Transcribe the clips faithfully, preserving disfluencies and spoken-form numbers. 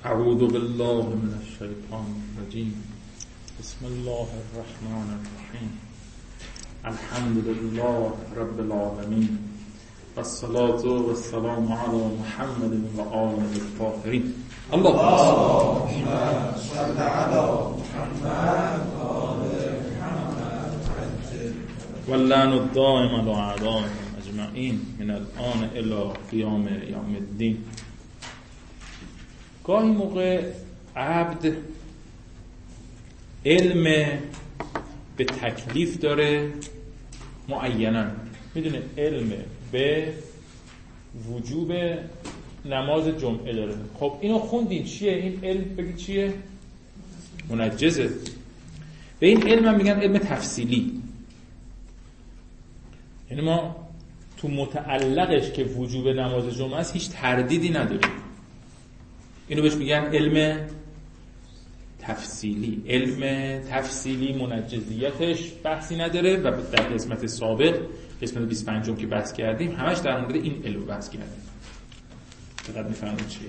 اعوذ بالله من الشیطان الرجیم. بسم الله الرحمن الرحیم. الحمد لله رب العالمین و الصلاة و السلام علی محمد و آله الطاهرین. اللهم صل علی محمد و آل محمد و اللعن الدائم علی اعدائهم اجمعین من الآن الی قیام یوم الدین. گاهی موقع عبد علم به تکلیف داره معینا، میدونه علم به وجوب نماز جمعه داره. خب اینو خوندین چیه این علم؟ بگی چیه؟ منجزه. به این علم هم میگن علم تفصیلی. یعنی ما تو متعلقش که وجوب نماز جمعه است هیچ تردیدی نداریم. اینو بهش میگن علم تفصیلی. علم تفصیلی منجزیتش بحثی نداره و در قسمت سابق، قسمت بیست و پنج که بحث کردیم، همش در مورد این علم بحث کردیم. چقدر میفهمید چیه؟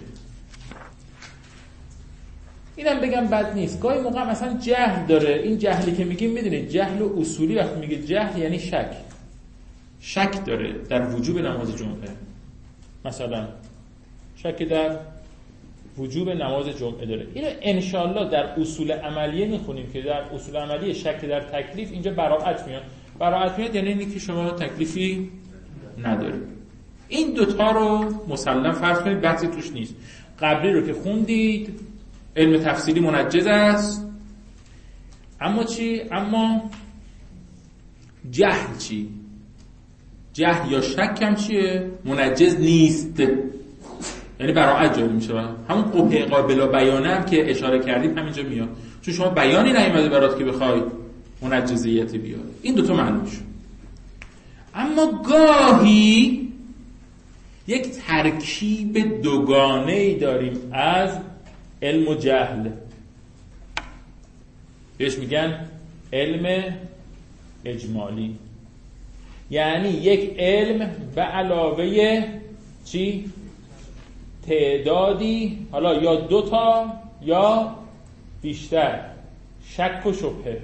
اینم بگم بد نیست. گاهی موقع مثلا جهل داره. این جهلی که میگیم میدونید جهل و اصولی وقتی میگه جهل یعنی شک. شک داره در وجوب نماز جمعه. مثلا شک در وجوب نماز جمعه داره. اینو انشالله در اصول عملیه میخونیم که در اصول عملیه شک در تکلیف اینجا براءت میاد. براءت میاد یعنی اینی که شما تکلیفی ندارید. این دوتا رو مسلم فرض کنید بحثی توش نیست. قبلی رو که خوندید علم تفصیلی منجز است. اما چی؟ اما جهل چی؟ جهل یا شک هم چیه؟ منجز نیست. یعنی براءت جاری میشه. همون قبح قابل بیانه هم که اشاره کردیم همینجا میاد، چون شما بیانی نیومده برات که بخوای منجزیت بیاری. این دوتا معلوم شد. اما گاهی یک ترکیب دوگانه‌ای داریم از علم و جهل، بهش میگن علم اجمالی. یعنی یک علم به علاوه چی؟ تعدادی، حالا یا دوتا یا بیشتر، شک و شبهه.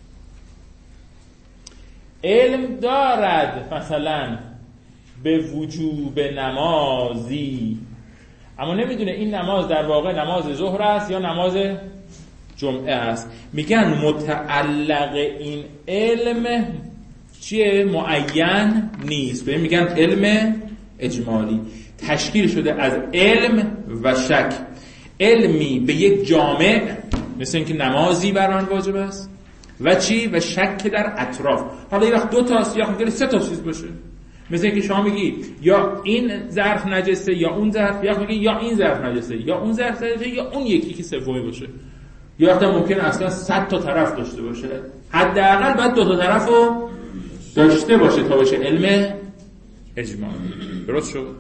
علم دارد مثلا به وجوب نمازی، اما نمیدونه این نماز در واقع نماز ظهر است یا نماز جمعه است. میگن متعلق این علم چیه؟ معین نیست. به این میگن علم اجمالی. تشکیل شده از علم و شک. علمی به یک جامع مثل اینکه نمازی بر آن واجب است و چی؟ و شک در اطراف. حالا یه وقت دو تاست یا ممکنه سه تا چیز باشه. مثل اینکه شما میگی یا این ظرف نجسه یا اون ظرف، یا میگی یا این ظرف نجسه یا اون ظرف نجسه یا اون یکی که سومی باشه. یا وقتا ممکنه اصلا صد تا طرف داشته باشه. حداقل باید دو تا طرفو داشته باشه تا باشه علم اجمالی. درست شد؟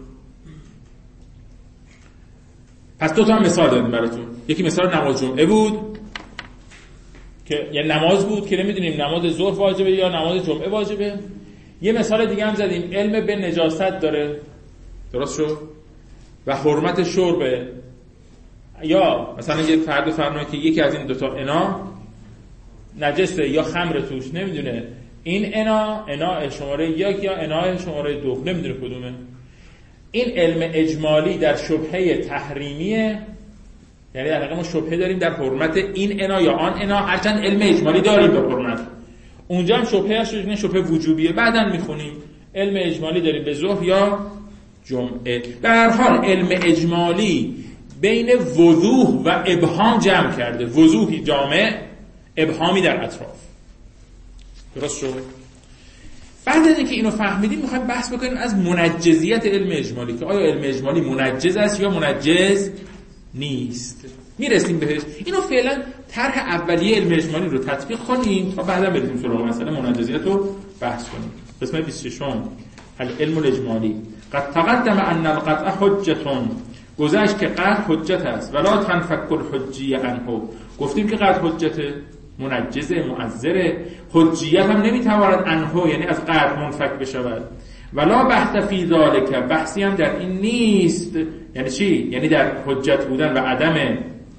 پس دو تا مثال دادیم براتون. یکی مثال نماز جمعه بود که یه نماز بود که نمیدونیم نماز ظهر واجبه یا نماز جمعه واجبه. یه مثال دیگه هم زدیم علم به نجاست داره. درست شد؟ و حرمت شرب. یا مثلا یه فرد فرمایید که یکی از این دو تا انا نجسه یا خمر توش، نمیدونه این انا انا شماره یک یا انا شماره دو، نمیدونه کدومه. این علم اجمالی در شبهه تحریمیه. یعنی در واقع ما شبهه داریم در حرمت این انا یا آن انا، هرچند علم اجمالی داریم به حرمت. اونجا هم شبهه شده شبهه وجوبیه. بعداً میخونیم علم اجمالی داریم به ظهر یا جمعه. به هر حال علم اجمالی بین وضوح و ابهام جمع کرده. وضوحی جامع، ابهامی در اطراف. درست شد؟ بعد از اینکه اینو فهمیدیم میخوایم بحث بکنیم از منجزیت علم اجمالی، که آیا علم اجمالی منجز است یا منجز نیست. میرسیم بهش. اینو فعلا طرح اولیه علم اجمالی رو تطبیق کنیم تا بعدا بریم سراغ مسئله منجزیت رو بحث کنیم. قسمت بیست و شش العلم الاجمالی. قد تقدم ان القطع حجتون. گذشت که قطع حجت است ولا تنفک الحجیه عنه. گفتیم که قطع حجت منجزه، مؤثره. حجیت هم نمیتواند عنه یعنی از قطع منفک بشود. ولا بحث فی ذالک، بحثی هم در این نیست. یعنی چی؟ یعنی در حجت بودن و عدم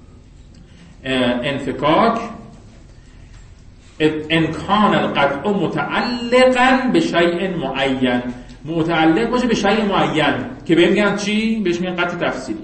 انفکاک. انکان القطع متعلقا به شیء معین، متعلق باشه به شیء معین که بهم میگن چی؟ بهش میگن قطع تفصیلی.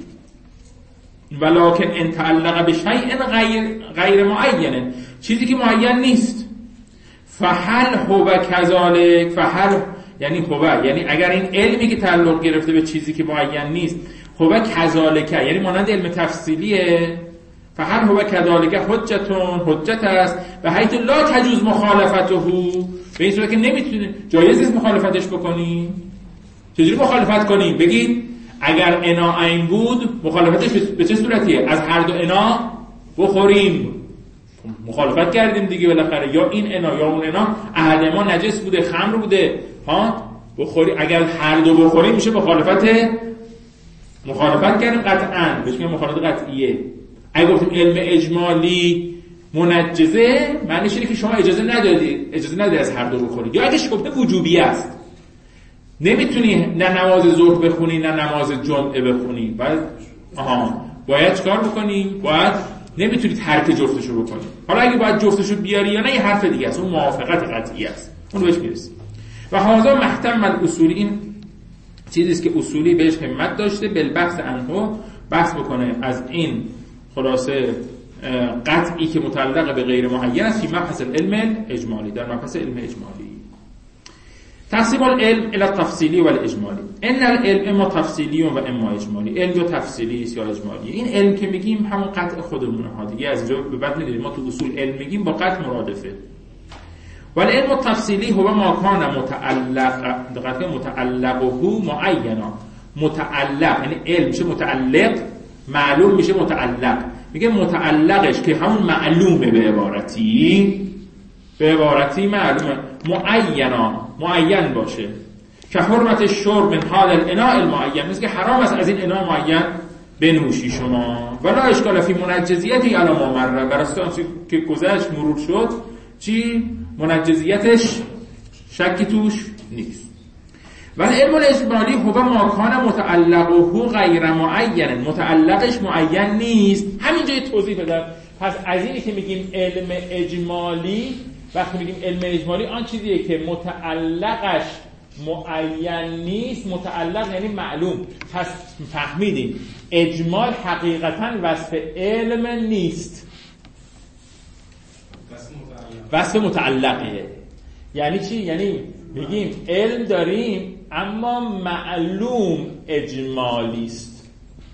ولکن ان تعلق به شیء غیر غیر معین، چیزی که معین نیست. فهل هو کذالک، فهل یعنی هو یعنی اگر این علمی که تعلق گرفته به چیزی که معین نیست، هو کذالک یعنی مانند علم تفصیلیه. فهل هو کذالک حجتون، حجت است و حیث لا تجوز مخالفته، به این صورت که نمیتونه جایز نیست مخالفتش بکنی. چجوری مخالفت کنیم؟ بگید اگر انا عین بود مخالفتش به چه صورتیه؟ از هر دو انا بخوریم. مخالفت کردیم دیگه بالاخره، یا این انا یا اون انا، احد ما نجس بوده، خمر بوده، ها بخوری. اگر هر دو بخوریم میشه مخالفت، مخالفت کردیم قطعاً، بهش میگن مخالفت قطعیه. اگه گفتیم علم اجمالی منجزه، معنیش اینه که شما اجازه ندادید، اجازه ندادید از هر دو بخورید. یا اگه گفته وجوبی است، نمیتونی نه نماز ظهر بخونی نه نماز جمعه بخونی، باید آها باید چیکار بکنی؟ باید نمیتونی ترک جفتشو بکنی. حالا اگه باید جفتشو بیاری یا نه یه حرف دیگه است، اون موافقت قطعی است، اون بهش میرسیم. و هذا محتم الاصولی، این چیزی است که اصولی بهش همت داشته بالبحث عنه، بحث بکنه از این خلاصه قطعی که متعلق به غیر معین است، فی مبحث العلم اجمالی، در مبحث علم اجمالی. تقسیم العلم الى التفصیلی و الاجمالی. ان العلم اما تفصیلی و اما اجمالی. علم یا تفصیلی است یا اجمالی. این علم که میگیم همون قطع خودمونه ها دیگه، از اینجا به بعد میدونیم ما تو اصول علم میگیم با قطع مرادفه. و العلم التفصیلی هو ما کان متعلق، دقت کنید متعلقه معینا، متعلق یعنی علم میشه متعلق، معلوم میشه متعلق. میگه متعلقش که همون معلومه، به عبارتی به عبارتی معلومه، معینا معین باشه. که حرمت شرب من حال الاناء المعین، مثل که حرام است از این اناء معین بنوشی شما. ولا اشکال فی منجزیتی علی ما مر، براستی آنچه که گذشت مرور شد چی؟ منجزیتش شکی توش نیست. ولی علم الاجمالی هو ما کان متعلقه غیر معین، متعلقش معین نیست. همینجا یه توضیح بدم. پس از اینی که میگیم علم اجمالی، وقتی میگیم علم اجمالی آن چیزیه که متعلقش معین نیست. متعلق یعنی معلوم. پس فهمیدیم اجمال حقیقتا وصف علم نیست، وصف متعلقه. یعنی چی؟ یعنی میگیم علم داریم اما معلوم اجمالی است،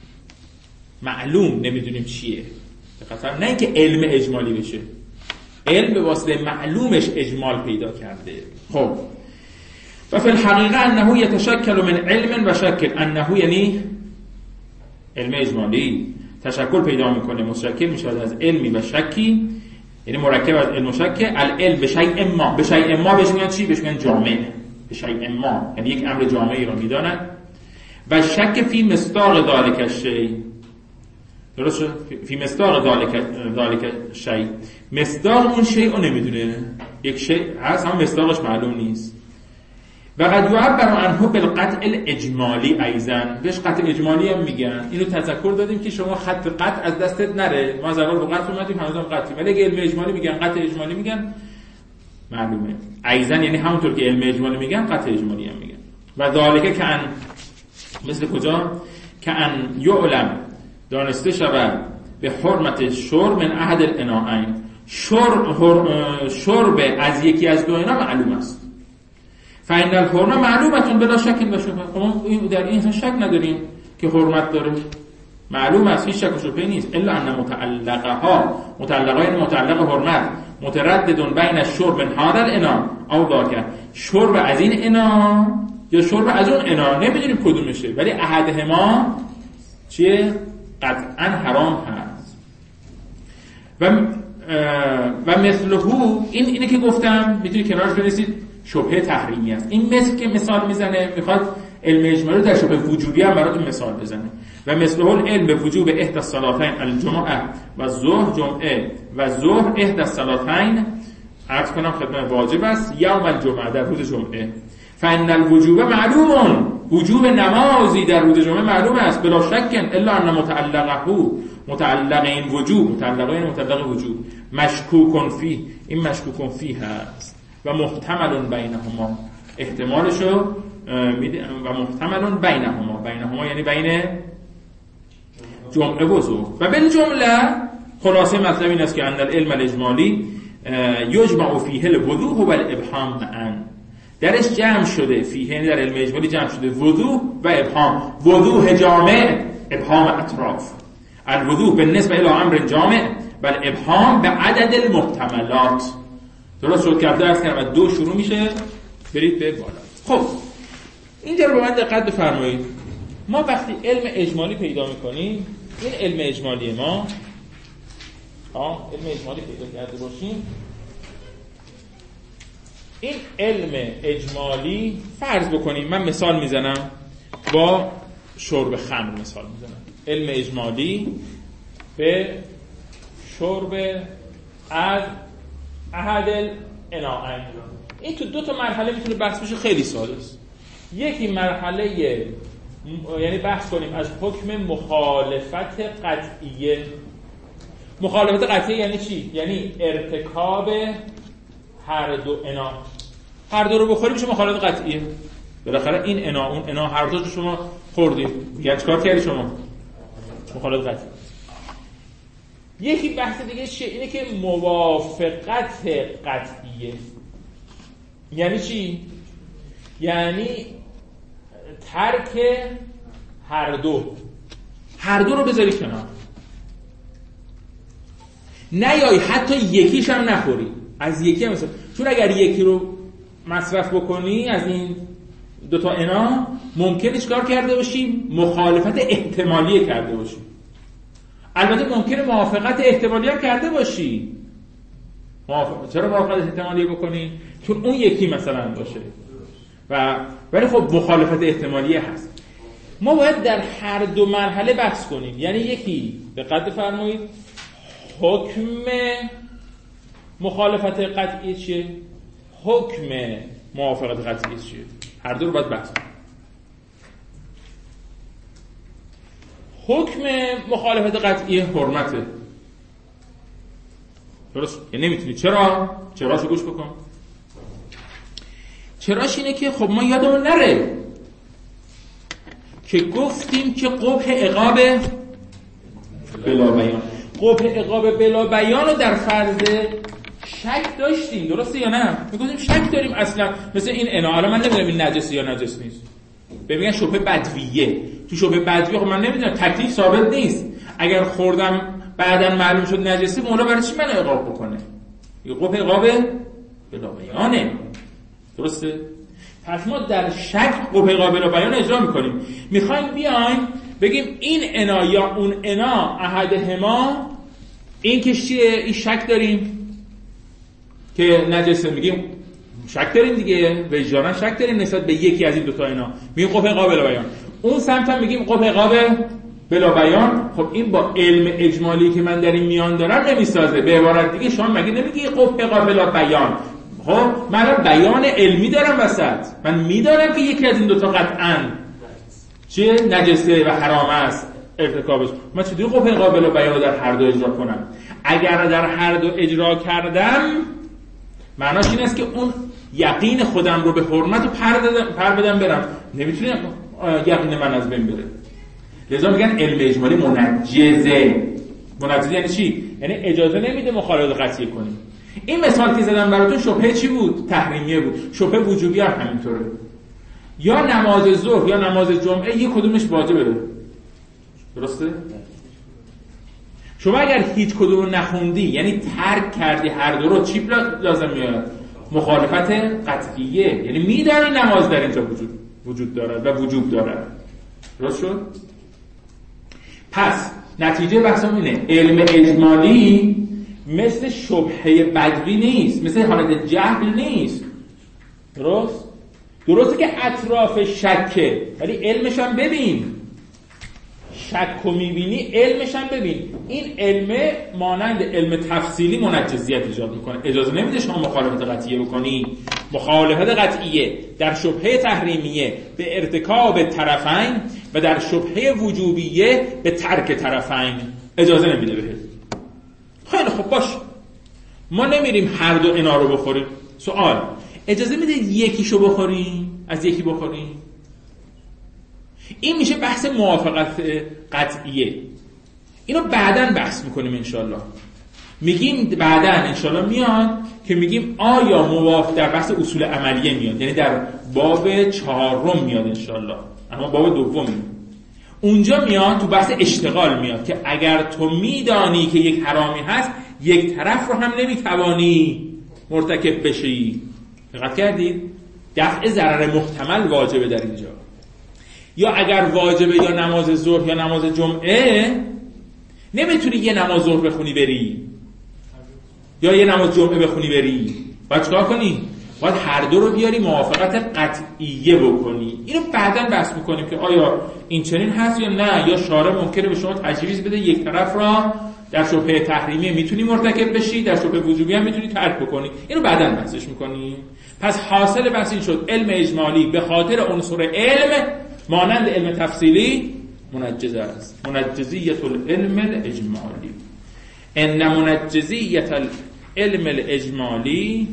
معلوم نمیدونیم چیه، بخاطر نه اینکه علم اجمالی بشه، علم به واسطه معلومش اجمال پیدا کرده. خب و فی الحقیقه انه یتشکل من علم و شکل، انه یعنی علم اجمالی تشکل پیدا میکنه، متشکل میشه از علمی و شکی، یعنی مرکب از علم و شک. العلم به شیء ما، به شیء ما بهش میگن چی؟ بهش میگن جامع. به شیء ما یعنی یک امر جامعی رو میدانند. و شک فی مصداق ذالک الشیء، درست شد؟ فی مصداق ذالک ذالک الشیء، مصداق اون شیء رو نمیدونه، یک شیء هست هم مصداقش معلوم نیست. و قد یعبر عنه بالقطع الاجمالی ایضا، بهش قطع اجمالی هم میگن. اینو تذکر دادیم که شما خط قطع از دستت نره، ما از اول با قطع اومدیم هنوزم قطعی، ولی علم اجمالی میگن قطع اجمالی میگن معلومه. ایضا یعنی همونطور که علم اجمالی میگن قطع اجمالی هم میگن. و ذالک که ان، مثل کجا؟ که ان یعلم، دانسته شود به حرمت شرب من احد الاناءین، شرب شرب از یکی از دو انا معلوم است. فإن الحرمه معلومتون بلا شک و شبهه، ما در این شک نداریم که حرمت داره، معلوم است، هیچ شک و شبهه نیست. الا ان متعلقها، متعلقها یعنی متعلق حرمت، مترددون بین شرب من هذا الاناء او ذاک، شرب از این اناء یا شرب از اون اناء، نمیدونیم کدومشه، ولی احدهما چیه؟ قطعا حرام هست. و و مثله این اینه که گفتم میتونید کنارش برسید، شبهه تحریمی است. این مثل که مثال میزنه، میخواد علم اجمالی در شبهه وجوبی هم براتون مثال بزنه. و مثله العلم به وجوب احدى الصلاتین الجمعه و ظهر، جمعه و ظهر احدى الصلاتین، عرض کنم خدمت واجب است یوم الجمعه، در روز جمعه. فان الوجوب معلوم، وجوب نمازی در روز جمعه معلوم است بلا شک الا ان متعلقه، متعلق این وجوب، متعلق این متعلق وجوب مشکوک فیه، این مشکوک فیه هست و محتمل بینهما، احتمالشو میده و محتمل بینهما، بینهما یعنی بین جمعه و ظهر. و بالجمله خلاصه مطلب این است که ان العلم الاجمالی یجمع فیه الوضوح و الابهام معا، درش جمع شده، فیه یعنی در علم اجمالی جمع شده وضوح و ابهام، وضوح جامع، ابهام اطراف. الوضوح بالنسبه الى امر جامع و الابهام به عدد المحتملات. درست شد که درس کردم دو شروع میشه برید به بالا. خب اینجا رو به من دقت بفرمایید. ما وقتی علم اجمالی پیدا میکنیم، این علم اجمالی ما ها علم اجمالی پیدا کرده باشیم، این علم اجمالی فرض بکنیم، من مثال میزنم با شرب خمر مثال میزنم، علم اجمالی به شرب از احد الاناءین. این تو دو تا مرحله میتونه بحث بشه، خیلی ساده است. یکی مرحله یعنی بحث کنیم از حکم مخالفت قطعیه. مخالفت قطعیه یعنی چی؟ یعنی ارتکاب هر دو انا، هر دو رو بخوری میشه مخالفت قطعیه. بالاخره این انا اون انا هر دو شما خوردید، یعنی چیکار کردی شما؟ مخالفت قطعیه. یکی بحث دیگه چیه؟ اینه که موافقت قطعیه. یعنی چی؟ یعنی ترک هر دو، هر دو رو بذاری کنار، نیای حتی یکیش هم نخوری، از یکی هم مثلا، چون اگر یکی رو مصرف بکنی از این دوتا انا ممکنه چیکار کرده باشیم؟ مخالفت احتمالی کرده باشیم. البته ممکنه موافقت احتمالی هم کرده باشی. موافقت چرا موافقت احتمالی بکنی؟ چون اون یکی مثلا باشه و ولی خب مخالفت احتمالی هست. ما باید در هر دو مرحله بحث کنیم. یعنی یکی دقت فرمایید حکم مخالفت قطعی چیه؟ حکم موافقت قطعی چیه؟ هر دو رو باید بحث کنیم. حکم مخالفت قطعی حرمته. درست؟ یعنی نمیتونی. چرا؟ چراشو گوش بکن. چراش اینه که خب ما یادمون نره که گفتیم که قبح عقاب بلا بیان، قبح عقاب بلا بیان رو در فرض شک داشتیم، درسته یا نه؟ میگفتیم شک داریم اصلا، مثل این انا، حالا من نمیدونم این نجسه یا نجس نیست، ببینن شبهه بدویه، تو شبهه بدویه خب من نمیدونم، تکلیف ثابت نیست، اگر خوردم بعداً معلوم شد نجسه، مولا برای چی من عقاب بکنه؟ یه قبح عقاب بلا بیانه، درسته؟ پس ما در شک قبح عقاب بلا بیان اجرا میکنیم. میخوایم بیایم بگیم این انا یا اون انا احدهما، این که چیه؟ این شک داریم که نجسه، میگیم شک داریم دیگه، وجدانا شک داریم نسبت به یکی از این دوتا اینا، میگیم قبح عقاب بلا بیان. اون سمت هم میگیم قبح عقاب بلا بیان. خب این با علم اجمالی که من در این میان دارم نمیسازه. به عبارت دیگه شما مگه نمیگی قبح عقاب بلا بیان؟ خب من بیان علمی دارم وسط، من میدانم که یکی از این دوتا قطعاً چیه؟ نجسه و حرام است ارتکابش. من چطوری قبح عقاب بلا بیان در هر دو اجرا کنم؟ اگر در هر دو اجرا کردم معناش این است که اون یقین خودم رو به حرمت و پر, پر بدم برم، نمیتونه یقین من از بین بره. لذا میگن علم اجمالی منجزه. منجزه یعنی چی؟ یعنی اجازه نمیده مخالفت قطعی کنیم. این مثال که زدم براتون شبهه چی بود؟ تحریمیه بود. شبهه وجوبی هم همینطوره. یا نماز ظهر یا نماز جمعه یک کدومش واجبه، درسته؟ شما اگر هیچ کدوم رو نخوندی یعنی ترک کردی هر دو رو، چی لازم میاد؟ مخالفت قطعیه، یعنی میدانی نماز در اینجا وجود وجود دارد و وجوب دارد. درست شد؟ پس نتیجه بحثم اینه، علم اجمالی مثل شبهه بدوی نیست، مثل حالت جهل نیست. درست؟ درسته که اطراف شکه، ولی علمش هم ببین. شک رو میبینی، علمش هم ببین. این علم مانند علم تفصیلی منجزیت ایجاد میکنه، اجازه نمیده شما مخالفت قطعیه بکنی، مخالفت قطعیه در شبهه تحریمیه به ارتکاب طرفین و در شبهه وجوبیه به ترک طرفین اجازه نمیده بهت. خیلی خب باش، ما نمیریم هر دو اینا رو بخوریم. سوال، اجازه میده یکیشو بخوریم از یکی بخوریم؟ این میشه بحث موافقت قطعیه. اینو بعداً بحث میکنیم انشالله. میگیم بعداً انشالله میاد که میگیم آیا موافق در بحث اصول عملیه میاد، یعنی در باب چهارم میاد انشالله، اما باب دوم اونجا میاد تو بحث اشتغال میاد که اگر تو میدانی که یک حرامی هست یک طرف رو هم نمیتوانی مرتکب بشی. دقت کردید؟ دفع ضرر محتمل واجبه در اینجا. یا اگر واجبه یا نماز ظهر یا نماز جمعه، نمیتونی یه نماز ظهر بخونی بری یا یه نماز جمعه بخونی بری، باید چکار کنی؟ باید هر دو رو بیاری موافقت قطعیه بکنی. اینو بعداً بحث میکنیم که آیا این چنین هست یا نه، یا شارع ممکنه به شما تجویز بده یک طرف را در شبهه تحریمی میتونی مرتکب بشی، در شبهه وجوبی هم میتونی ترک بکنی. اینو بعداً بحثش میکنیم. پس حاصل بحث این شد علم اجمالی به خاطر عنصر علم مانند علم تفصیلی منجز است. منجزیت العلم الاجمالی. ان منجزیت العلم الاجمالی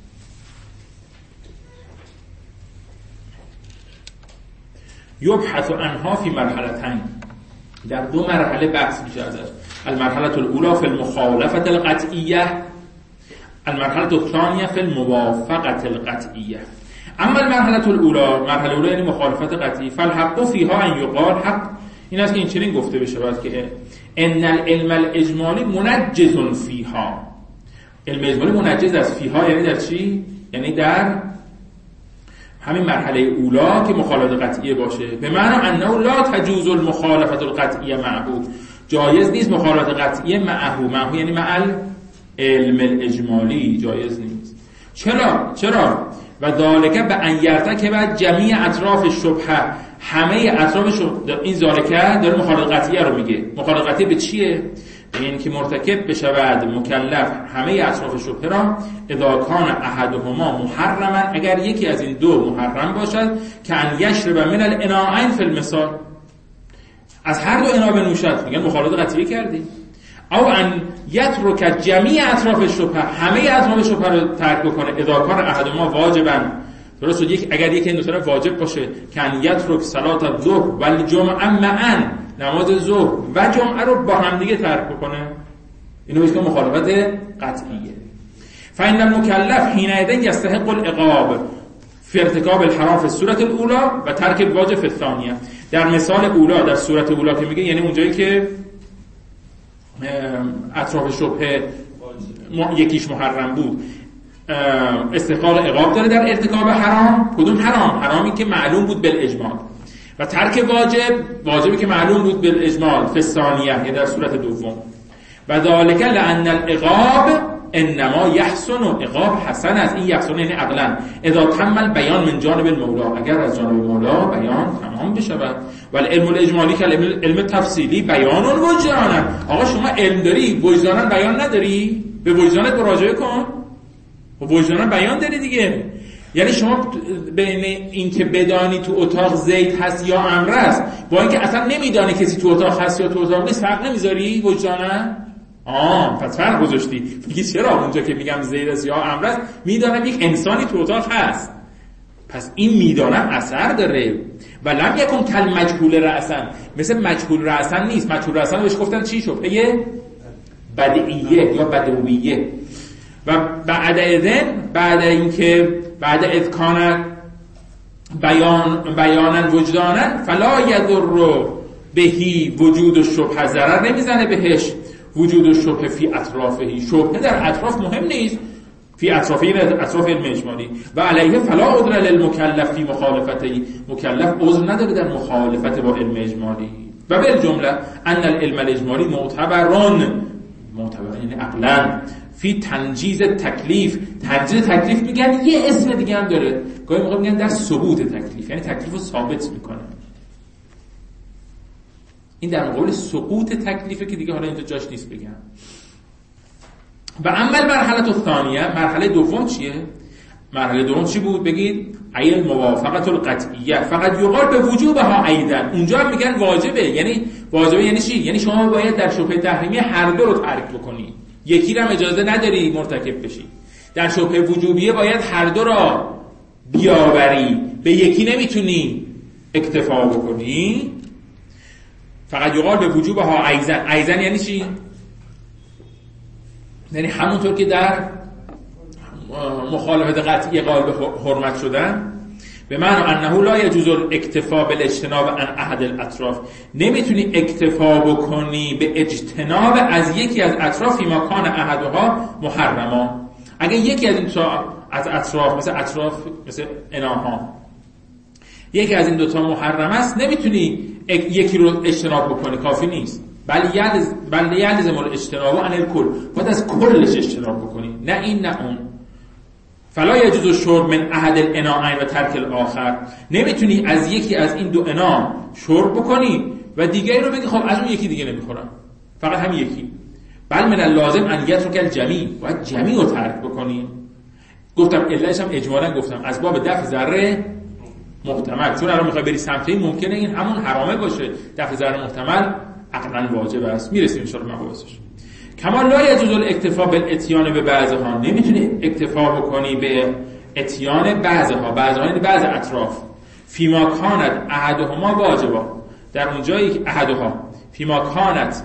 یبحث عنها فی مرحلتین، در دو مرحله بحث میشه ازش. المرحله الاولى فی المخالفه القطعیه، المرحله الثانیه فی الموافقه القطعیه. اما المرحله الاولى، مرحله اولى یعنی مخالفت قطعی، فالحق فیها ان یقال، حق این است که این چنین گفته بشه باید که ان العلم الاجمالی منجز فیها، علم اجمالی منجز است فیها، یعنی در چی؟ یعنی در همین مرحله اولا که مخالفت قطعیه باشه. به معنی انه لا تجوز المخالفت القطعیه معه، جایز نیست مخالفت قطعیه معه، معه یعنی مع علم الاجمالی جایز نیست. چرا؟ چرا؟ و ذالکه به ان یرتکب جمیع اطراف شبهه، همه اطراف شبهه، این ذالکه داره مخالفت قطعیه رو میگه. مخالفت قطعیه به چیه؟ به این که مرتکب بشود مکلف همه اطراف شبهه را اذا کان احدهما محرما، اگر یکی از این دو محرم باشد، که ان یشرب من الاناءین فی المثال، از هر دو اناء بنوشد، میگن مخالفت قطعیه کردی. او ان یترک جمیع اطراف شبهه، همه اطراف شبهه رو ترک بکنه، اذا کان احدهما واجبا، درست یک اگر یکی این دو طرف واجب باشه، که ان یترک صلات الظهر و الجمعه معا، نماز ظهر و جمعه رو با هم دیگه ترک بکنه، اینو میشه مخالفت قطعیه. فإن المكلف حينئذ يستحق العقاب في ارتكاب الحرام في الصورة الاولى و ترک الواجب في الثانیه. در مثال اولا، در صورت اولا که میگه، یعنی اونجایی که اطراف شبهه یکیش محرم بود، استحقاق عقاب داره در ارتکاب حرام. کدوم حرام؟ حرامی که معلوم بود بالاجمال. و ترک واجب، واجبی که معلوم بود بالاجمال فی الثانیه، یعنی در صورت دوم. و ذالک لان العقاب انما یحسن، عقاب حسن است، این یحسن یعنی عقلا، اذا تم البیان من جانب المولا، اگر از جانب مولا بیان تمام بشود. و العلم الاجمالی که علم تفصیلی بیان وجدانا. آقا شما علم داری وجدانا بیان نداری، به وجدانت مراجعه کن، و وجدانا بیان داری دیگه. یعنی شما بین این که بدانی تو اتاق زید هست یا عمرو است، با اینکه اصلا نمیدانی کسی تو اتاق هست یا تو اتاق نیست، فرق نمیذاری وجدانا؟ آه پس فرق گذاشتی. میگی چرا اونجا که میگم زید است یا عمرو است میدانم یک انسانی تو اتاق هست، پس این میدانم اثر داره. و لم یکن کل مجهول رأسن، مثل مجهول رأسن نیست. مجهول رأسن بهش گفتن چی؟ شبهه بدیعیه یا بدویه. و بعد اذن، بعد اینکه بعد اذ کان بیان بیانا وجدانا فلا یضر بهی وجود الشبهه، ضرر نمیزنه بهش وجود الشبهه فی اطرافه، شبهه در اطراف مهم نیست، فی اطرافه اطراف علم اجمالی. و علیه فلا عذر للمکلف فی مخالفته، مکلف عذر نداره در مخالفت با علم اجمالی. و بالجمله ان العلم الاجمالی معتبرون، معتبر یعنی عقلا، فی تنجیز تکلیف. تنجیز تکلیف میگن یه اسم دیگه هم داره، گاهی موقع میگن در ثبوت تکلیف، یعنی تکلیف رو ثابت میکنه. این در مقابل سقوط تکلیفه که دیگه حالا اینجا جاش نیست بگم. و اما مرحله الثانیه، مرحله دوم چیه؟ مرحله دوم چی بود؟ بگید ای الموافقت القطعیه فقط یقال به وجوبها ایدن. اونجا هم میگن واجبه. یعنی واجبه یعنی چی؟ یعنی شما باید در شبهه تحریمی هر دو رو ترک بکنی، یکی رو هم اجازه نداری مرتکب بشی. در شبهه وجوبیه باید هر دو را بیاوری، به یکی نمیتونی اکتفا بکنی. فقط یقال به وجوبها ایزن. ایزن یعنی چی؟ یعنی همونطور که در مخالفت قطعی قائل به حرمت شدن، به معنی انه لا یجوز الاکتفا بالاجتناب عن احد الاطراف، نمیتونی اکتفا بکنی به اجتناب از یکی از اطرافی ما کان احدها محرما. اگه یکی از این از اطراف مثل اطراف مثل اناها یکی از این دوتا محرم است، نمیتونی یکی رو اجتناب بکنی، کافی نیست. بل یلز بل یلزم الاجتناب عن الکل، باید از کلش اجتناب بکنی، نه این نه اون. فلا یجوز الشرب من احد الاناءین و ترک الاخر، نمیتونی از یکی از این دو انا شرب بکنی و دیگری رو بگی خب از اون یکی دیگه نمیخورم، فقط هم یکی. بل من اللازم ان یترک الجمیع، باید جمیع رو ترک بکنی. گفتم علتش هم اجمالا گفتم از باب دفع ضرر محتمل، چون الان میخوای بری سمت این ممکنه این همون حرامه باشه، دفع ضرر محتمل عقلا واجب است. میرسیم ان شاء الله مباحثش. کما لا یجوز الاکتفا بالاتیان به بعضها، نمیتونی اکتفا بکنی به اتیان بعضها، بعضها یعنی بعض اطراف. فیما کانت احدهما واجبا، در اون جایی که احدها فیما کانت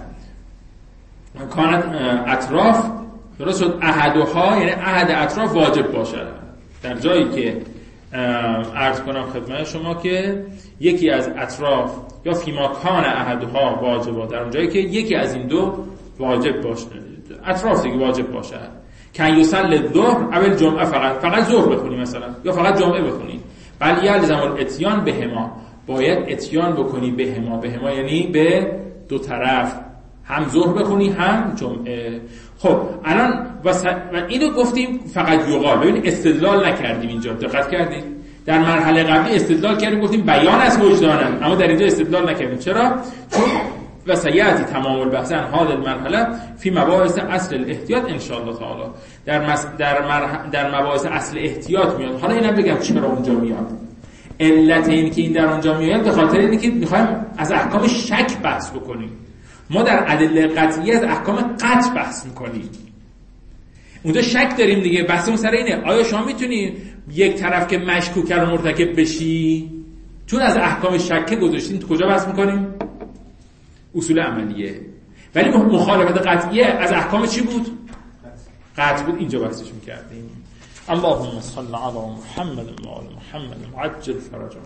کانت اطراف، درست شد، احدها یعنی احد اطراف واجب باشد، در جایی که عرض کنم خدمت شما که یکی از اطراف یا فیما کان احدها واجبا، در اون جایی که یکی از این دو واجب باشه، اطراف دیگه واجب باشه. کن یصلی الظهر اول جمعه، فقط فقط ظهر بخونی مثلا یا فقط جمعه بخونی. بل یلزم الاتیان بهما، باید اتیان بکنی بهما. بهما یعنی به دو طرف، هم ظهر بخونی هم جمعه. خب الان وس... و اینو گفتیم فقط یقال. ببین استدلال نکردیم اینجا، دقت کردید؟ در مرحله قبلی استدلال کردیم گفتیم بیان از وجدانم، اما در اینجا استدلال نکردیم. چرا؟ چون و سیاتی تمام البحث عن هذه المرحله فی مباحث اصل الاحتیاط ان شاء الله تعالی، در مس... در مرح... در مباحث اصل احتیاط میاد. حالا اینم بگم چرا اونجا میاد. علت این که این در اونجا میاد به خاطر اینه که میخوایم از احکام شک بحث بکنیم. ما در ادله قطعی از احکام قطع بحث میکنیم، اونجا شک داریم دیگه. بحثمون سر اینه آیا شما میتونی یک طرف که مشکوک رو مرتکب بشی؟ چون از احکام شک گذاشتین، کجا بحث میکنیم؟ اصول عملیه. ولی مخالفت قطعیه از احکام چی بود؟ قطع بود، اینجا بحثش میکردیم. اللهم صل علی محمد و آل محمد عجل فرجهم.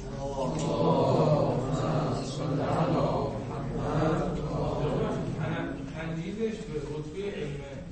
اللهم صل علی محمد. تنجیزش به خطبه علم